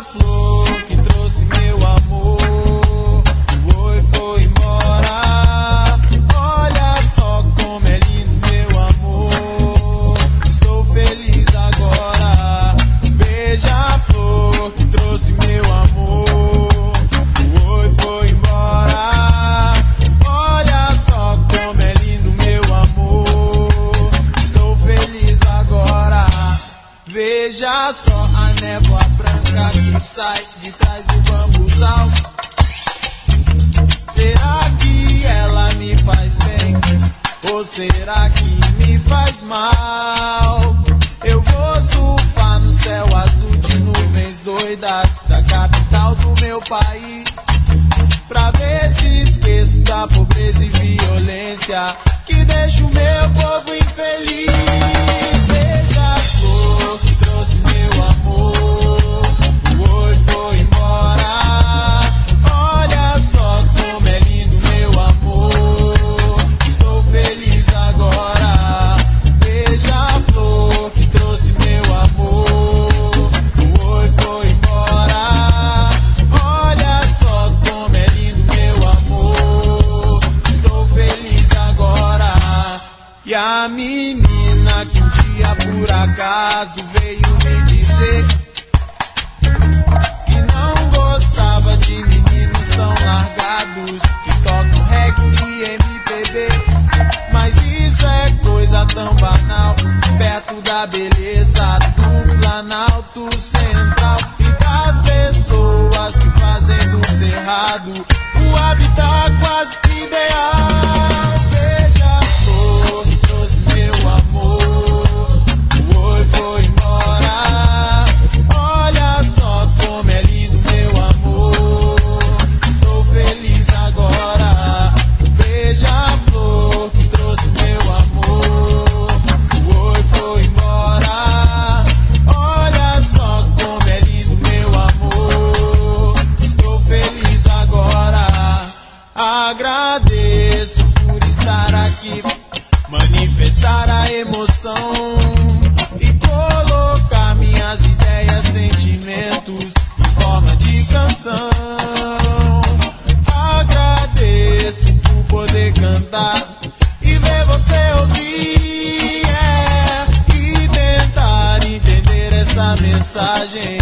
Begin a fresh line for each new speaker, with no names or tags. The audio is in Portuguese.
Beija-flor que trouxe meu amor foi embora. Olha só como é lindo meu amor. Estou feliz agora. Beija-flor que trouxe meu amor foi embora. Olha só como é lindo meu amor. Estou feliz agora. Veja só a névoa branca que sai de trás do bambuzal. Será que ela me faz bem? Ou será que me faz mal? Eu vou surfar no céu azul de nuvens doidas da capital do meu país, pra ver se esqueço da pobreza e violência que deixa o meu povo infeliz. Beija-flor que trouxe meu amor foi embora. Olha só como é lindo meu amor. Estou feliz agora. Beija-flor que trouxe meu amor foi embora. Olha só como é lindo meu amor. Estou feliz agora. E a menina que um dia por acaso veio me dizer que não gostava de meninos tão largados que tocam reggae e MPB, mas isso é coisa tão banal perto da beleza do Planalto Central e das pessoas que fazem do cerrado o habitat quase ideal. Beija-flor que trouxe meu amor foi embora. Olha só como é lindo meu amor. Estou feliz agora. Beija-flor que trouxe meu amor foi embora. Olha só como é lindo meu amor. Estou feliz agora. Agradeço por estar aqui, manifestar a emoção e colocar minhas ideias, sentimentos em forma de canção. Agradeço por poder cantar e ver você ouvir, e tentar entender essa mensagem